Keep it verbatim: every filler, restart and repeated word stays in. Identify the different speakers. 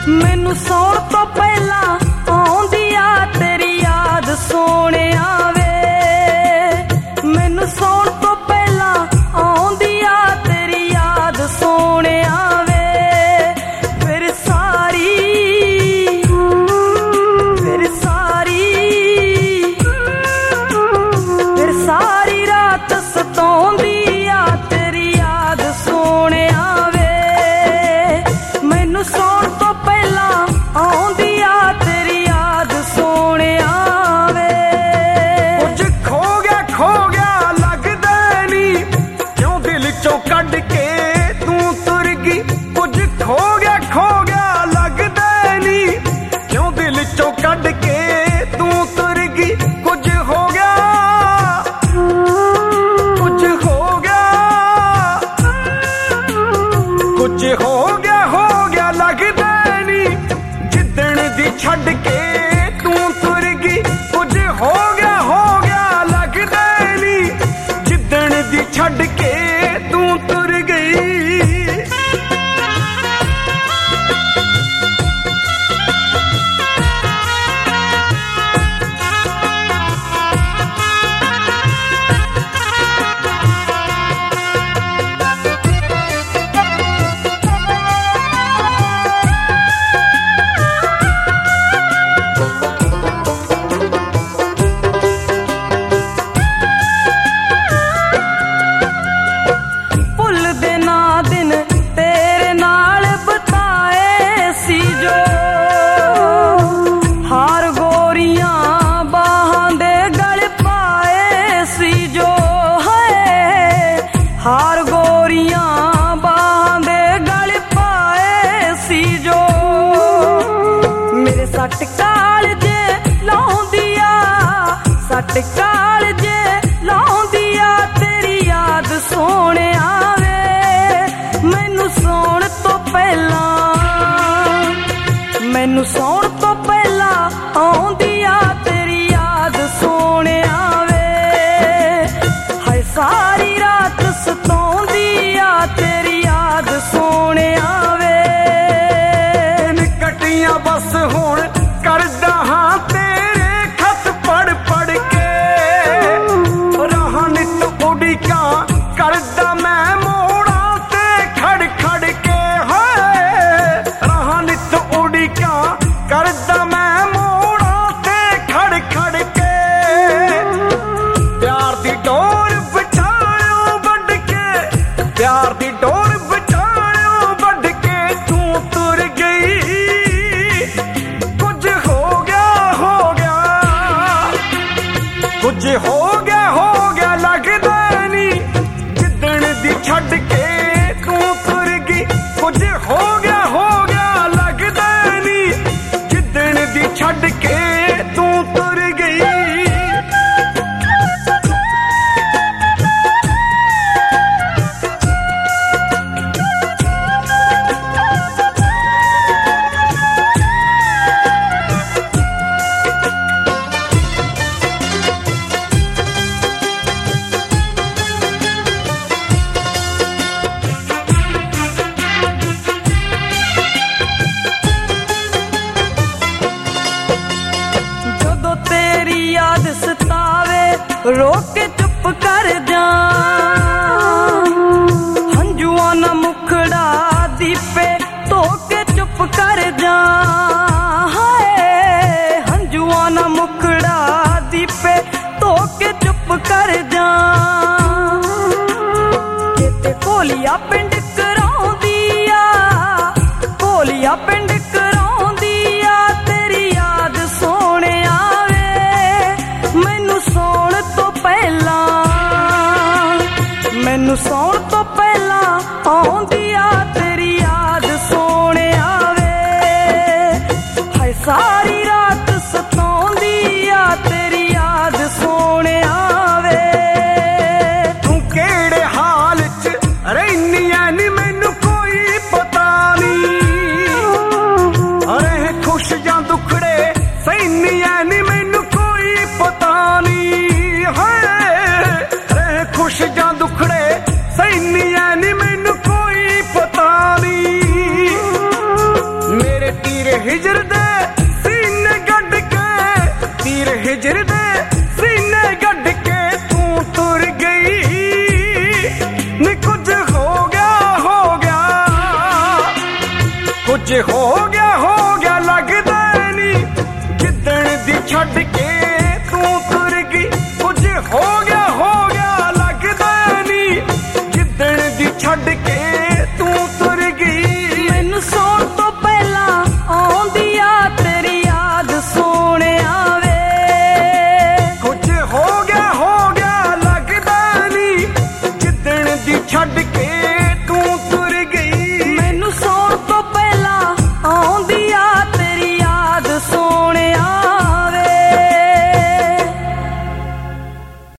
Speaker 1: मैनू सौण तो पहला आउंदी आ तेरी याद सोहणिया वे, मैनू सौण तो पहला आउंदी आ तेरी याद सोहणिया वे। फिर सारी फिर सारी फिर सारी रात सताउंदी आ तेरी याद सोहणिया वे, मैनू सौण तो पहला आउंदी आ तेरी याद सोहणिया वे।
Speaker 2: कुछ खो गया खो गया लगदा नी, क्यों दिल चों कढ के तू तुर गई। कुछ खो गया खो गया लगदा नी, क्यों दिल चों कढ के तू तुर गई। कुछ हो गया कुछ हो गया कुछ हो गया हो गया लगदा नी, जिद्दण दी छड्ड के तू तुर गई। कुछ हो गया हो गया लगदा नी, जिद्दण दी छड्ड के तू तुर गई।
Speaker 1: भुलदे ना दिन तेरे नाल बिताए सी जो, हार गोरियां बाहां दे गल पाए सी जो। हाय हार गोरियां बाहां दे गल पाए सी जो। मेरे सट काल जे लाउंदी आ, सट काल जे लाउंदी आ तेरी याद सोहणिया वे। मैनू सौण तो पहला मैनू सौण तो पहला आउंदी आ तेरी याद सोहणिया वे। हाय सारी रात सताउंदी आ तेरी याद सोहणिया वे।
Speaker 2: कटियां बस हुण करदा हां तेरे खत पढ़ पढ़ के, राहां नित उड़ीकां करदा मैं मोड़ा ते खड़ खड़ के। हाय राहां नित उड़ीकां करदा मैं मोड़ा ते खड़ खड़ के। प्यार दी डोर बिछायो बड़ के, प्यार दी डोर बिछायो बड़ के तू तुर गई। कुछ हो गया हो गया कुछ हो गया हो गया लगदा नी, जिद्दण दी छड्ड के तू तुर गई। कुछ हो गया हो गया लगदा नी, जिद्दण दी छड्ड के तू तुर गई।
Speaker 1: जदों तेरी याद सतावे रोक के चुप कर जा, हंजुआ ना मुखड़ा दीपे धो के चुप कर जा। हाय हंजुआ ना मुखड़ा दीपे धो के चुप कर जा। किते कोलिया पिंड कराउंदी आ, कोलिया पिंड कराउंदी आ तेरी याद सोहणिया वे। मैनू सौण तो पहला मैनू सौण तो पहला आउंदी आ तेरी याद सोहणिया वे। हाय सारी रात सताउंदी आ तेरी याद सोहणिया वे।
Speaker 2: तू केड़े हाल च रैनिया नी मैनू कोई पता नी, अरे खुश जां दुखड़े सैनिया नी मैनू कोई पता नी। हाय अरे खुश जां दुखड़े सैनिया नी मैनू कोई पता नी। मेरे तीर हिजर दे सीने गढ़ के, तीर हिजर दे सीने गढ़ के तू तुर गई नी। कुछ हो गया हो गया कुछ हो गया हो गया लगदा नी, जिदण दी छड़ के तू तुर गई। कुछ हो